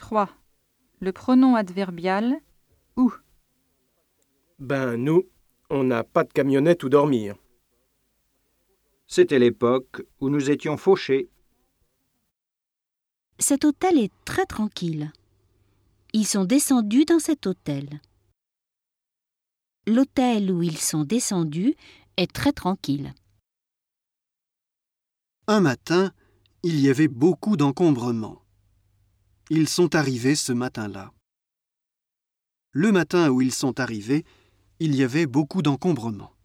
3. Le pronom adverbial « où ». Nous, on n'a pas de camionnette où dormir. C'était l'époque où nous étions fauchés. Cet hôtel est très tranquille. Ils sont descendus dans cet hôtel. L'hôtel où ils sont descendus est très tranquille. Un matin, il y avait beaucoup d'encombrements. Ils sont arrivés ce matin-là. Le matin où ils sont arrivés, il y avait beaucoup d'encombrements.